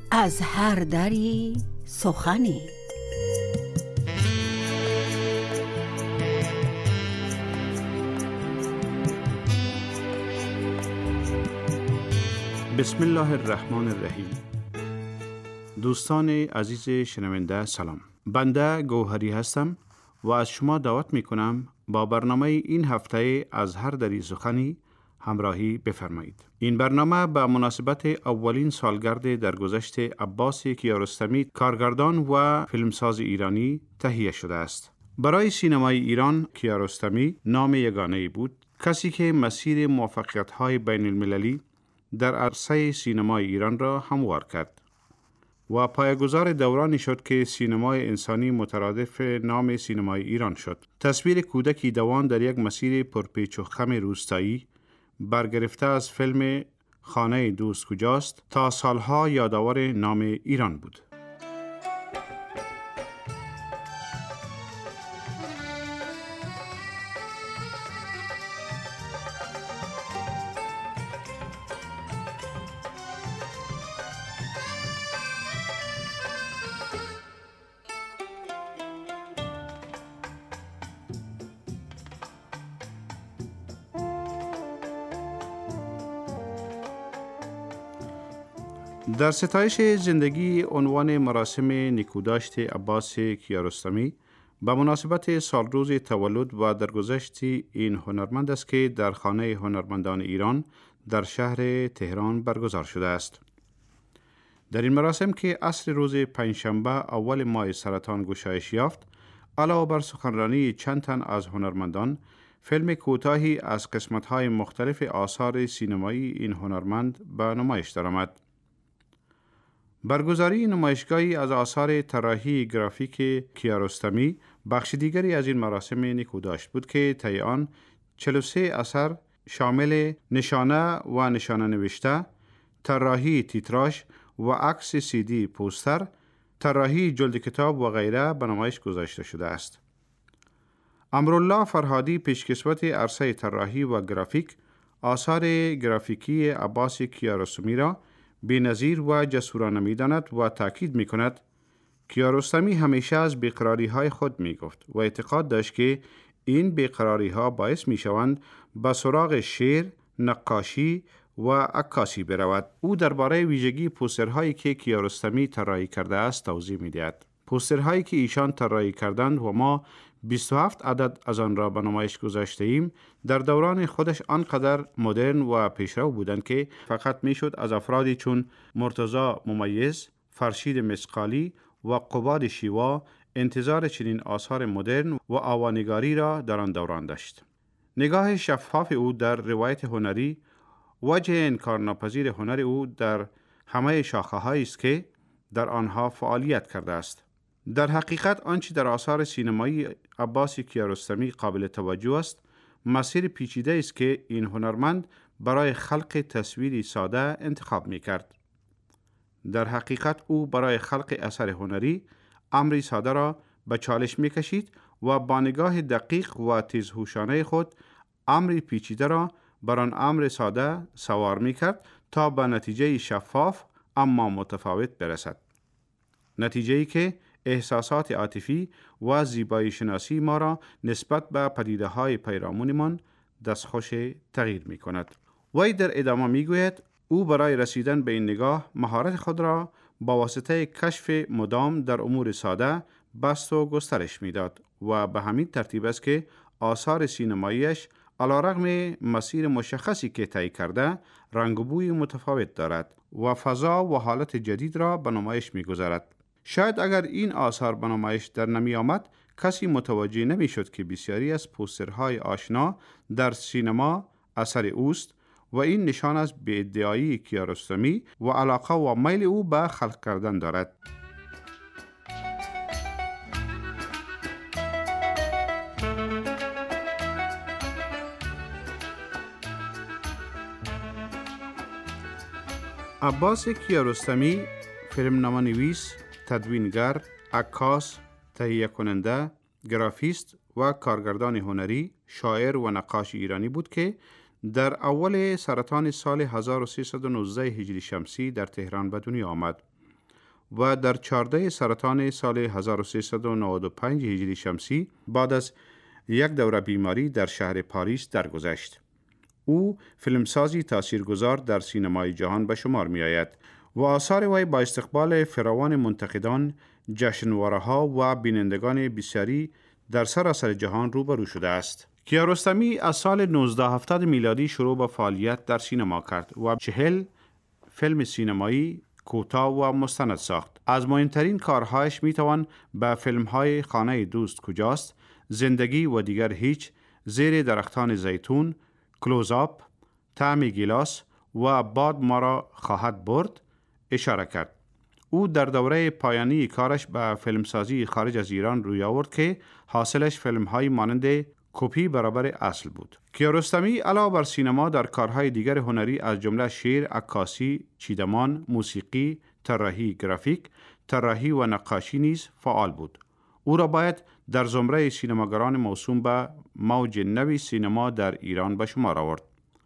از هر دری سخنی. بسم الله الرحمن الرحیم. دوستان عزیز شنونده سلام. بنده گوهری هستم و از شما دعوت می کنم با برنامه این هفته از هر دری سخنی همراهی بفرمایید. این برنامه به مناسبت اولین سالگرد درگذشت عباس کیارستمی کارگردان و فیلمساز ایرانی تهیه شده است. برای سینمای ایران کیارستمی نام یگانه‌ای بود، کسی که مسیر موفقیت‌های بین المللی در عرصه سینمای ایران را هموار کرد و پایه‌گذار دورانی شد که سینمای انسانی مترادف نام سینمای ایران شد. تصویر کودکی دوان در یک مسیر پرپیچ و خم روستایی برگرفته از فیلم خانه دوست کجاست تا سالها یادآور نام ایران بود. در ستایش زندگی عنوان مراسم نیکوداشت عباس کیارستمی به مناسبت سالروز تولد و درگذشت این هنرمند است که در خانه هنرمندان ایران در شهر تهران برگزار شده است. در این مراسم که عصر روز پنجشنبه اول ماه سرطان گشایش یافت، علاوه بر سخنرانی چند تن از هنرمندان، فیلم کوتاهی از قسمت‌های مختلف آثار سینمایی این هنرمند به نمایش درآمد. برگزاری نمایشگاهی از آثار طراحی گرافیک کیارستمی بخش دیگری از این مراسم نیکوداشت بود که طی آن 43 اثر شامل نشانه و نشانه نوشته، طراحی تیتراژ و عکس CD پوستر، طراحی جلد کتاب و غیره به نمایش گذاشته شده است. امرالله فرهادی پیشکسوت عرصه طراحی و گرافیک آثار گرافیکی عباس کیارستمی را بی‌نظیر و جسورانه می‌داند و تأکید می‌کند کیارستمی همیشه از بیقراری‌های خود می‌گفت و اعتقاد داشت که این بیقراری‌ها باعث می‌شوند به سراغ شعر، نقاشی و عکاسی برود. او درباره ویژگی پوسترهایی که کیارستمی طراحی کرده است توضیح می‌دهد. پوسترهایی که ایشان طراحی کردند و ما 27 عدد از آن را به نمایش گذاشته ایم، در دوران خودش آنقدر مدرن و پیشرو بودند که فقط میشد از افرادی چون مرتضی ممیز، فرشید مسقالی و قباد شیوا انتظار چنین آثار مدرن و آوانگاری را در آن دوران داشت. نگاه شفاف او در روایت هنری، وجه انکارناپذیر هنر او در همه شاخه‌هایی است که در آنها فعالیت کرده است. در حقیقت آنچه در آثار سینمایی عباس کیارستمی قابل توجه است، مسیر پیچیده است که این هنرمند برای خلق تصویری ساده انتخاب می کرد. در حقیقت او برای خلق اثر هنری امری ساده را به چالش می کشید و با نگاه دقیق و تیزهوشانه خود امری پیچیده را بر آن امر ساده سوار می کرد تا به نتیجه شفاف اما متفاوت برسد. نتیجه‌ای که احساسات عاطفی و زیبایی شناسی ما را نسبت به پدیده‌های پیرامونمان دستخوش تغییر می کند. وی در ادامه می گوید او برای رسیدن به این نگاه مهارت خود را با واسطه کشف مدام در امور ساده بست و گسترش می داد و به همین ترتیب است که آثار سینماییش علیرغم مسیر مشخصی که طی کرده رنگ و بوی متفاوت دارد و فضا و حالت جدید را به نمایش می گذارد. شاید اگر این آثار به نمایش در نمی آمد، کسی متوجه نمی شد که بسیاری از پوسترهای آشنا در سینما اثر اوست و این نشان از بی‌ادعایی کیارستمی و علاقه و میل او به خلق کردن دارد. عباس کیارستمی فیلمنامه‌نویس، تدوینگر، عکاس، تهیه کننده، گرافیست و کارگردان هنری، شاعر و نقاش ایرانی بود که در اول سرطان سال 1319 هجری شمسی در تهران به دنیا آمد. و در 14 سرطان سال 1395 هجری شمسی بعد از یک دوره بیماری در شهر پاریس درگذشت. او فیلمسازی تاثیرگذار در سینمای جهان به شمار می آید و آثار وی با استقبال فراوان منتقدان، جشنواره‌ها و بینندگان بسیاری در سراسر جهان روبرو شده است. کیارستمی از سال 1970 میلادی شروع به فعالیت در سینما کرد و 40 فیلم سینمایی کوتاه و مستند ساخت. از مهمترین کارهایش میتوان به فیلم‌های خانه دوست کجاست، زندگی و دیگر هیچ، زیر درختان زیتون، کلوزآپ، طعم گیلاس و باد ما را خواهد برد اشاره کرد. او در دوره پایانی کارش به فیلمسازی خارج از ایران روی آورد که حاصلش فیلم‌های مانند کپی برابر اصل بود. کیارستمی علاوه بر سینما در کارهای دیگر هنری از جمله شعر، عکاسی، چیدمان، موسیقی، طراحی گرافیک، طراحی و نقاشی نیز فعال بود. او را باید در زمره سینماگران موسوم به موج نوی سینما در ایران به شمار آورد.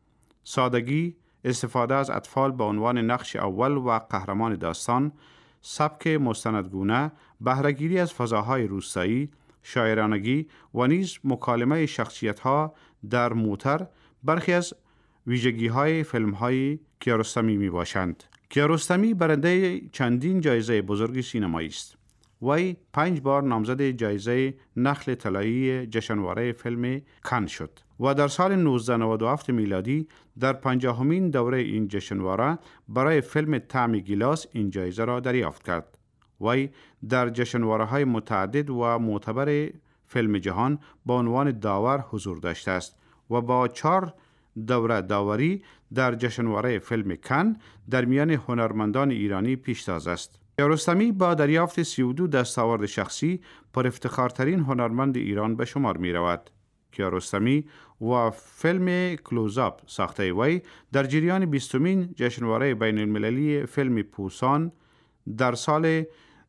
سادگی، استفاده از اطفال به عنوان نقش اول و قهرمان داستان، سبک مستندگونه، بهره‌گیری از فضاهای روستایی، شاعرانگی و نیز مکالمه شخصیت‌ها در موتر برخی از ویژگی‌های فیلم‌های کیارستمی می‌باشند. کیارستمی برنده چندین جایزه بزرگ سینمایی است. وی 5 بار نامزد جایزه نخل طلایی جشنواره فیلم کن شد و در سال 1997 میلادی در 50مین دوره این جشنواره برای فیلم طعم گیلاس این جایزه را دریافت کرد. وی در جشنواره‌های متعدد و معتبر فیلم جهان با عنوان داور حضور داشته است و با 4 دوره داوری در جشنواره فیلم کن در میان هنرمندان ایرانی پیشتاز است. کیارستمی با دریافت 32 دستاورد شخصی پر افتخارترین هنرمند ایران به شمار می رود. کیارستمی و فیلم کلوزآپ ساخته وی در جریان 20مین جشنواره بین المللی فیلم پوسان در سال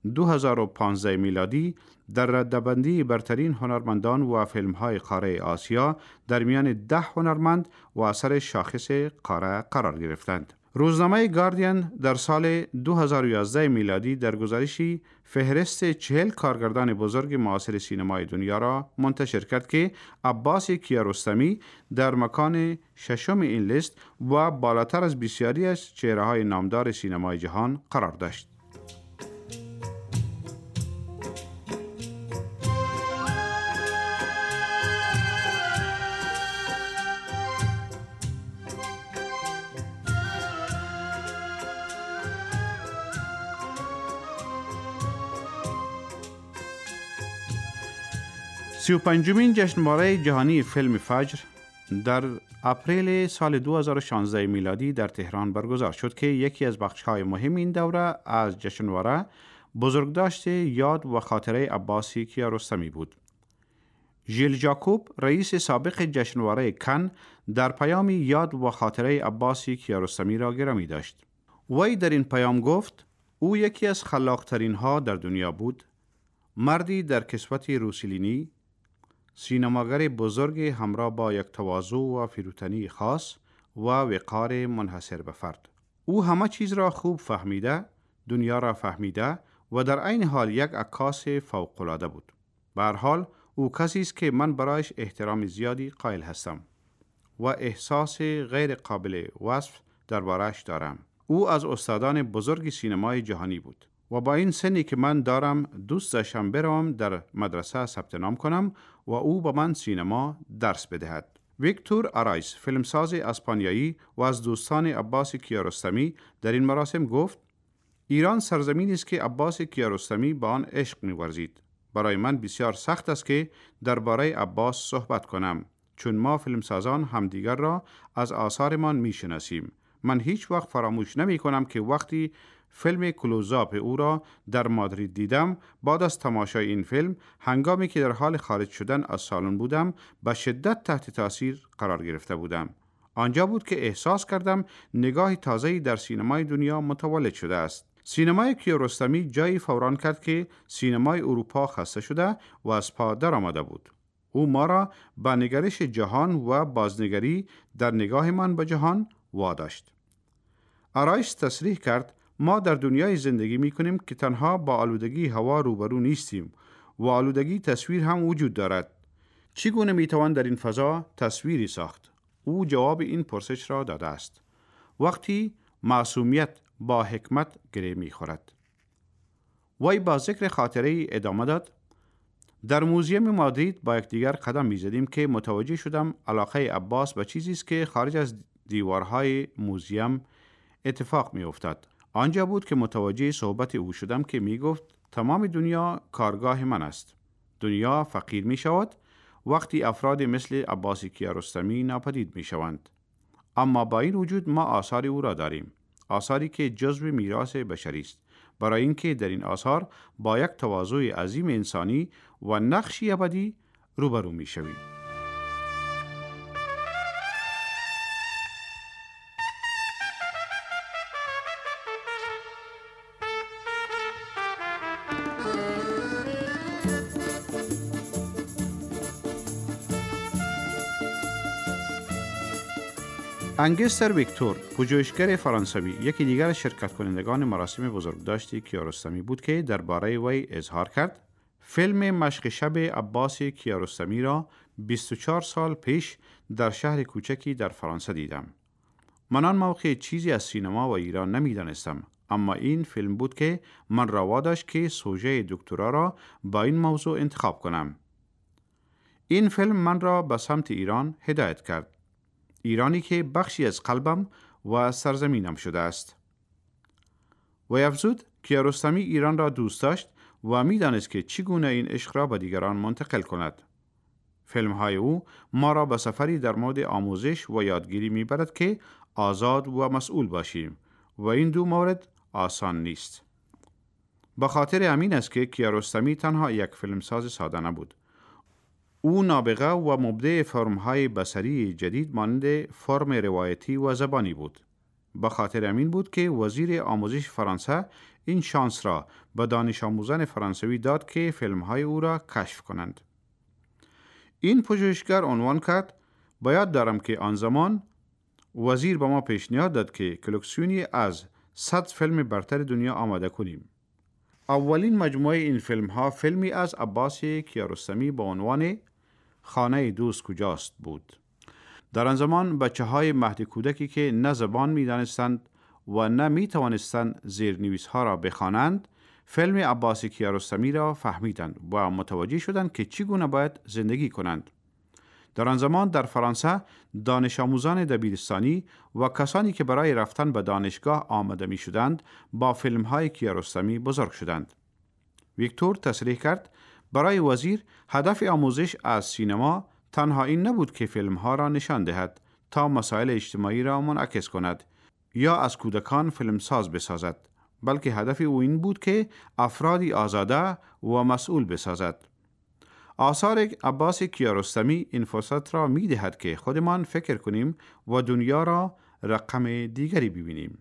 2015 میلادی در رده‌بندی برترین هنرمندان و فیلم‌های قاره آسیا در میان 10 هنرمند و اثر شاخص قاره قرار گرفتند. روزنامه گاردین در سال 2011 میلادی در گزارشی فهرست 40 کارگردان بزرگ معاصر سینمای دنیا را منتشر کرد که عباس کیارستمی در مکان 6 این لیست و بالاتر از بسیاری از چهره‌های نامدار سینمای جهان قرار داشت. سی و پنجمین جشنواره جهانی فیلم فجر در اپریل سال 2016 میلادی در تهران برگزار شد که یکی از بخش‌های مهم این دوره از جشنواره بزرگداشت یاد و خاطره عباس کیارستمی بود. ژیل ژاکوب رئیس سابق جشنواره کن در پیامی یاد و خاطره عباس کیارستمی را گرامی داشت. وی در این پیام گفت او یکی از خلاق‌ترین ها در دنیا بود، مردی در کسوت روسیلینی، سینماگر بزرگ همراه با یک تواضع و فروتنی خاص و وقار منحصر به فرد. او همه چیز را خوب فهمیده، دنیا را فهمیده و در عین حال یک عکاس فوق‌العاده بود. به هر حال او کسی است که من برایش احترام زیادی قائل هستم و احساس غیر قابل وصف درباره‌اش دارم. او از استادان بزرگ سینمای جهانی بود و با این سنی که من دارم دوست داشتم بروم در مدرسه ثبت نام کنم و او با من سینما درس بدهد. ویکتور آرایس، فیلمساز اسپانیایی و از دوستان عباس کیارستمی در این مراسم گفت ایران سرزمینی است که عباس کیارستمی با آن عشق می‌ورزید. برای من بسیار سخت است که درباره عباس صحبت کنم چون ما فیلمسازان همدیگر را از آثارمان می‌شناسیم. من هیچ وقت فراموش نمی‌کنم که وقتی فیلم کلوزآپ او را در مادرید دیدم، بعد از تماشای این فیلم هنگامی که در حال خارج شدن از سالن بودم به شدت تحت تاثیر قرار گرفته بودم. آنجا بود که احساس کردم نگاه تازه‌ای در سینمای دنیا متولد شده است. سینمای کیارستمی جایی فوران کرد که سینمای اروپا خسته شده و از پا در آمده بود. او ما را به نگرش جهان و بازنگری در نگاه من به جهان واداشت. آرایش تصریح کرد ما در دنیای زندگی می کنیم که تنها با آلودگی هوا روبرو نیستیم و آلودگی تصویر هم وجود دارد. چگونه می توان در این فضا تصویری ساخت؟ او جواب این پرسش را داده است. وقتی معصومیت با حکمت گره می خورد. وی با ذکر خاطره ادامه داد: در موزیم مادرید با یکدیگر قدم می زدیم که متوجه شدم علاقه عباس به چیزی است که خارج از دیوارهای موزیم اتفاق می افتاد. آنجا بود که متوجه صحبت او شدم که می گفت تمام دنیا کارگاه من است. دنیا فقیر می شود وقتی افراد مثل عباس کیارستمی ناپدید می شوند. اما با این وجود ما آثار او را داریم. آثاری که جزو میراث بشری است. برای اینکه در این آثار با یک تواضع عظیم انسانی و نقشی ابدی روبرو می شویم. انگستر ویکتور، پژوهشگر فرانسوی، یکی دیگر شرکت کنندگان مراسم بزرگداشت کیارستمی بود که درباره وی اظهار کرد: فیلم مشق شب عباس کیارستمی را 24 سال پیش در شهر کوچکی در فرانسه دیدم. من آن موقع چیزی از سینما و ایران نمی‌دانستم، اما این فیلم بود که من را واداشت که سوژه دکترا را با این موضوع انتخاب کنم. این فیلم من را به سمت ایران هدایت کرد. ایرانی که بخشی از قلبم و سرزمینم شده است. و افزود کیارستمی ایران را دوست داشت و می‌دانست که چگونه این عشق را به دیگران منتقل کند. فیلم‌های او ما را به سفری در مورد آموزش و یادگیری می‌برد که آزاد و مسئول باشیم و این دو مورد آسان نیست. به خاطر همین است که کیارستمی تنها یک فیلمساز ساده نبود. او نابغه و مبدع فرم‌های بصری جدید مانند فرم روایتی و زبانی بود. به خاطر همین بود که وزیر آموزش فرانسه این شانس را به دانش آموزان فرانسوی داد که فیلم‌های او را کشف کنند. این پژوهشگر عنوان کرد: باید دارم که آن زمان وزیر به ما پیشنهاد داد که کلکسیونی از 100 فیلم برتر دنیا آماده کنیم. اولین مجموعه این فیلم‌ها فیلمی از عباس کیارستمی با عنوان خانه دوست کجاست بود. در آن زمان بچه‌های مهد کودکی که نه زبان می‌دانستند و نه می‌توانستند زیرنویس‌ها را بخوانند، فیلم عباس کیارستمی را فهمیدند و متوجه شدند که چگونه باید زندگی کنند. در آن زمان در فرانسه دانش آموزان دبیرستانی و کسانی که برای رفتن به دانشگاه آماده می شدند با فیلم های کیارستمی بزرگ شدند. ویکتور تصریح کرد: برای وزیر هدف آموزش از سینما تنها این نبود که فیلم ها را نشان دهد تا مسائل اجتماعی را منعکس کند یا از کودکان فیلمساز بسازد، بلکه هدف او این بود که افرادی آزاده و مسئول بسازد. آثار عباس کیارستمی این فرصت را می دهد که خودمان فکر کنیم و دنیا را رقم دیگری ببینیم.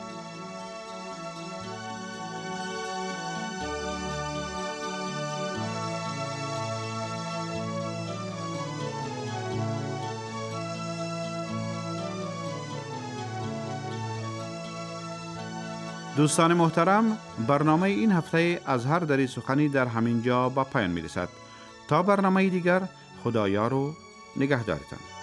دوستان محترم، برنامه این هفته از هر دری سخنی در همین جا به پایان می رسد. تا برنامه دیگر، خدایا رو نگهدارتان.